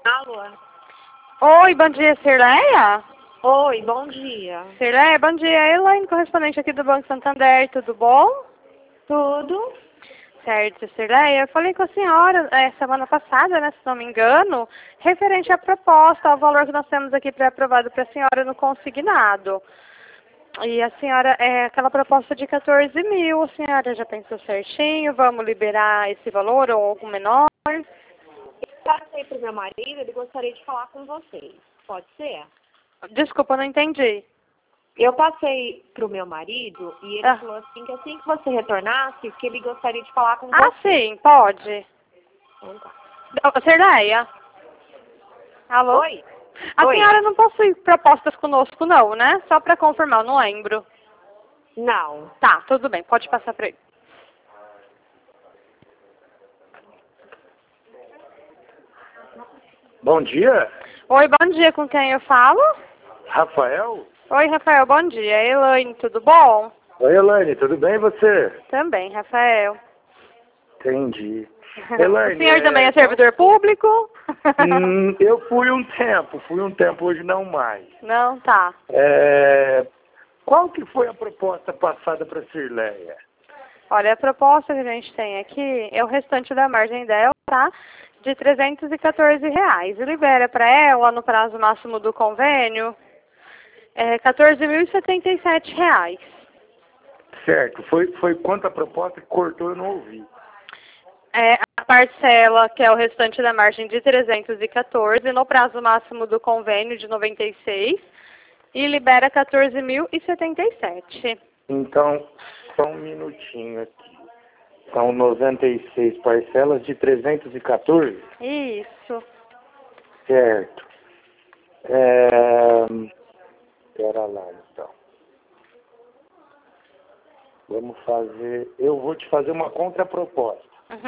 Alô? Oi, bom dia, Cirleia? Oi, bom dia. Cirleia, bom dia. Elaine, correspondente aqui do Banco Santander, tudo bom? Tudo? Certo, Cirleia. Eu falei com a senhora semana passada, né, se não me engano, referente à proposta, ao valor que nós temos aqui pré-aprovado para a senhora no consignado. E a senhora, aquela proposta de 14 mil, a senhora já pensou certinho? Vamos liberar esse valor ou algo menor? Eu passei para o meu marido, ele gostaria de falar com vocês. Pode ser? Desculpa, não entendi. Eu passei para o meu marido e ele falou assim que você retornasse, que ele gostaria de falar com você. Ah, sim, pode. Então tá. Cirleia? Alô? Oi? A Oi. senhora não possui propostas conosco não, né? Só para confirmar, eu não lembro. Não. Tá, tudo bem, pode passar para ele. Bom dia, Oi, bom dia, com quem eu falo? Rafael. Oi, Rafael, bom dia. Elaine, tudo bom? Oi, Elaine, tudo bem e você? Também, Rafael. Entendi. O Elaine, senhor também é servidor público? eu fui um tempo, hoje não mais. Não, tá. Qual que foi a proposta passada para a Cirleia? Olha, a proposta que a gente tem aqui é o restante da margem dela, tá? De R$ 314. E libera para ela, no prazo máximo do convênio, R$ 14.077. Certo, foi quanto a proposta que cortou, eu não ouvi. A parcela, que é o restante da margem de 314, no prazo máximo do convênio de 96, e libera 14.077. Então, só um minutinho aqui. São 96 parcelas de 314? Isso. Certo. Espera lá, então. Vamos fazer... Eu vou te fazer uma contraproposta.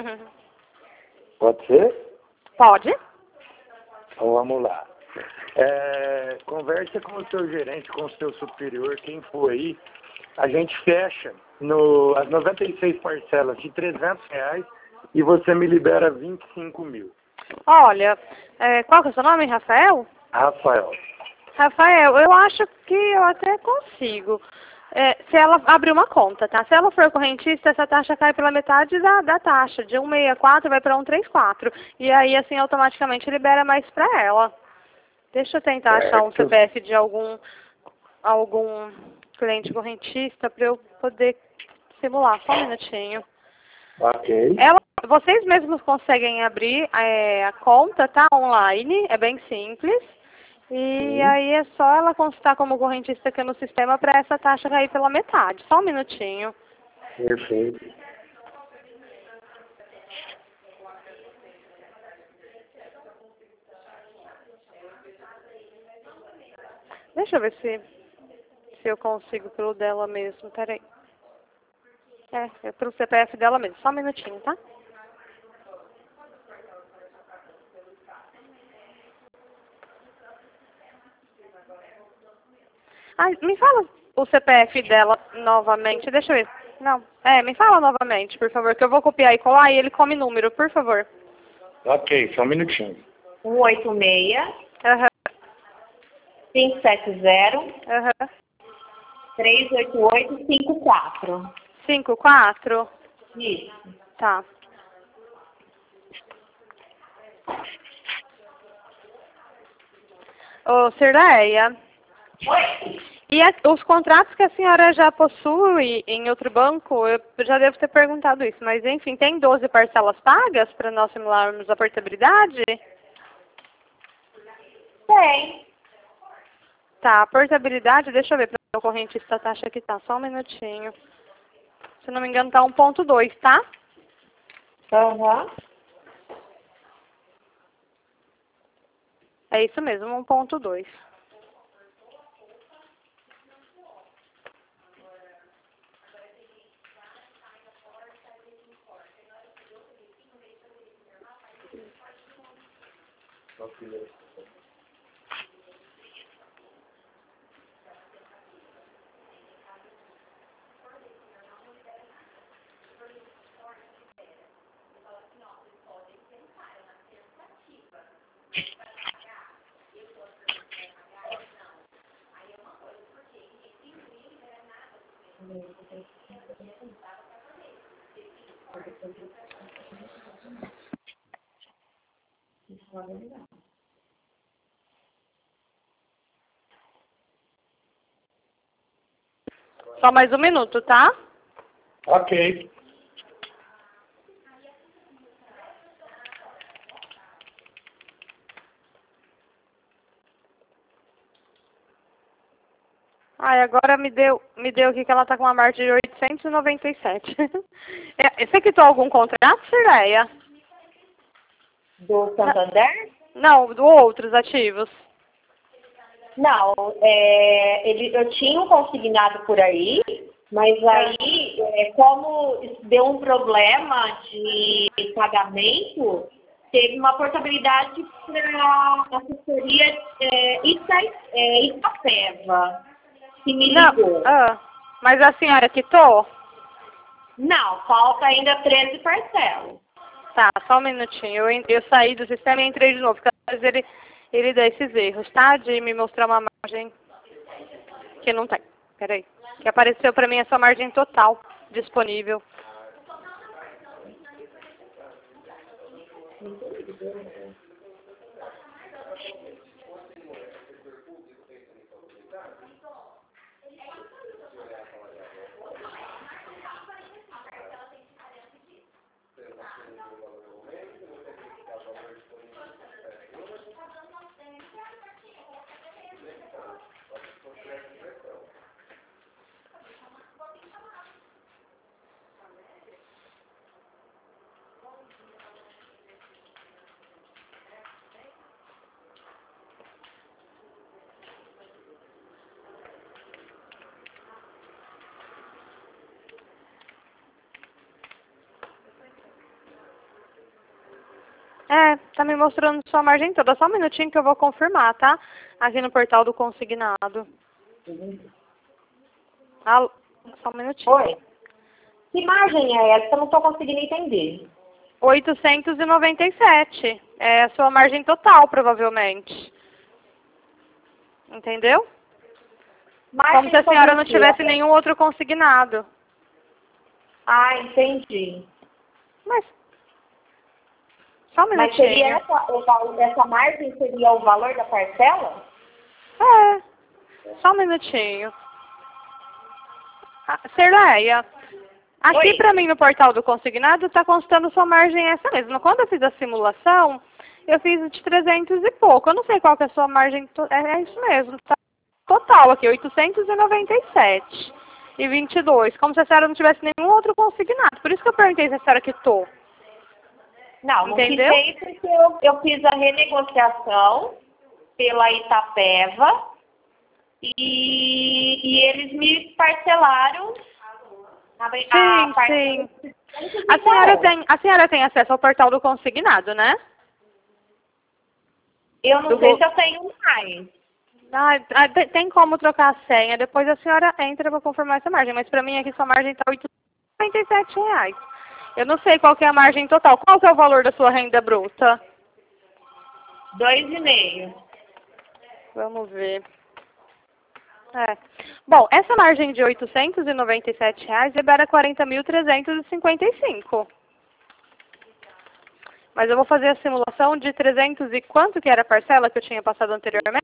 Pode ser? Pode. Então vamos lá. Conversa com o seu gerente, com o seu superior, quem for aí. A gente fecha as 96 parcelas de R$ 300 e você me libera 25 mil. Olha, qual que é o seu nome, Rafael? Rafael. Rafael, eu acho que eu até consigo. Se ela abrir uma conta, tá? Se ela for correntista, essa taxa cai pela metade da taxa. De 164 vai para 134. E aí, assim, automaticamente libera mais para ela. Deixa eu tentar achar um CPF de algum cliente correntista para eu poder simular. Só um minutinho. Ok. Vocês mesmos conseguem abrir a conta, tá? Online. É bem simples. E aí é só ela constar como correntista aqui no sistema para essa taxa cair pela metade. Só um minutinho. Perfeito. Deixa eu ver se eu consigo pelo dela mesmo. Peraí. É pelo CPF dela mesmo. Só um minutinho, tá? Me fala o CPF dela novamente. Deixa eu ver. Não. Me fala novamente, por favor, que eu vou copiar e colar e ele come número, por favor. Ok, só um minutinho. 186 Aham. 570 Aham. 38854. 54? Isso. Tá. Ô, Cirleia. Oi? E os contratos que a senhora já possui em outro banco, eu já devo ter perguntado isso, mas enfim, tem 12 parcelas pagas para nós simularmos a portabilidade? Tem. Tá, a portabilidade, deixa eu ver para o correntista a taxa que tá, só um minutinho. Se não me engano tá 1.2, tá? Aham. É isso mesmo, 1.2. Só mais um minuto, tá? Ok. Ai, agora me deu aqui que ela tá com uma margem de 897. Você quitou algum contrato, Cirleia? Do Santander? Não, do outros ativos. Não, eu tinha um consignado por aí, mas aí, como deu um problema de pagamento, teve uma portabilidade para a assessoria Itapeva, que me ligou. Mas a senhora quitou? Não, falta ainda 13 parcelas. Tá, só um minutinho. Eu saí do sistema e entrei de novo, porque às vezes ele dá esses erros, tá? De me mostrar uma margem que não tem. Peraí. Que apareceu pra mim essa margem total disponível. Tá me mostrando sua margem toda. Só um minutinho que eu vou confirmar, tá? Aqui no portal do consignado. Alô? Só um minutinho. Oi. Que margem é essa? Eu não estou conseguindo entender. 897. É a sua margem total, provavelmente. Entendeu? Como se a senhora não tivesse nenhum outro consignado. Ah, entendi. Mas só um minutinho. Mas seria essa margem seria o valor da parcela? Só um minutinho. Cirleia, aqui pra mim no portal do consignado tá constando sua margem essa mesma. Quando eu fiz a simulação, eu fiz de 300 e pouco. Eu não sei qual que é a sua margem. É isso mesmo, tá? Total aqui, 897 e 22. Como se a senhora não tivesse nenhum outro consignado. Por isso que eu perguntei se a senhora quitou. Não, entendeu? Não quitei porque eu fiz a renegociação pela Itapeva e eles me parcelaram Sim. A senhora tem acesso ao portal do consignado, né? Eu não sei se eu tenho mais. Tem como trocar a senha. Depois a senhora entra para confirmar essa margem. Mas para mim aqui sua margem está R$ 897. Eu não sei qual que é a margem total. Qual que é o valor da sua renda bruta? 2,5. Vamos ver. Bom, essa margem de R$ 897 libera 40.355. Mas eu vou fazer a simulação de 300 e quanto que era a parcela que eu tinha passado anteriormente?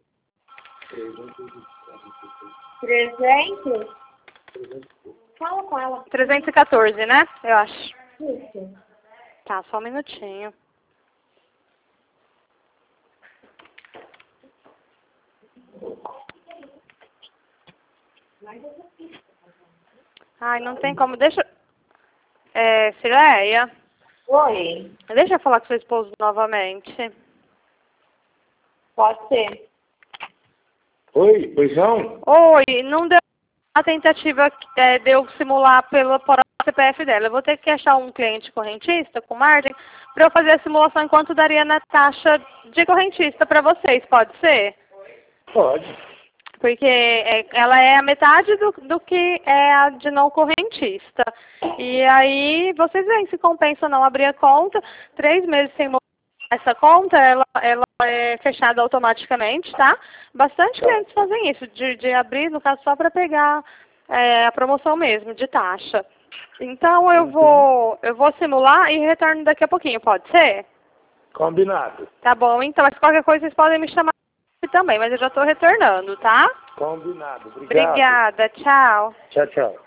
300? Fala com ela. 314, né? Eu acho. Isso. Tá, só um minutinho. Ai, não tem como. Deixa... Cirleia? Oi. Deixa eu falar com seu esposo novamente. Pode ser. Oi, pois não? Oi, não deu a tentativa de eu simular por CPF dela. Eu vou ter que achar um cliente correntista com margem para eu fazer a simulação enquanto daria na taxa de correntista para vocês, pode ser? Pode. Porque ela é a metade do que é a de não correntista. E aí vocês veem se compensa ou não abrir a conta. 3 meses sem essa conta, ela é fechada automaticamente, tá? Bastante clientes fazem isso, de abrir, no caso, só para pegar a promoção mesmo, de taxa. Então eu vou simular e retorno daqui a pouquinho, pode ser? Combinado. Tá bom, então, mas qualquer coisa vocês podem me chamar também, mas eu já estou retornando, tá? Combinado. Obrigado. Obrigada, tchau. Tchau, tchau.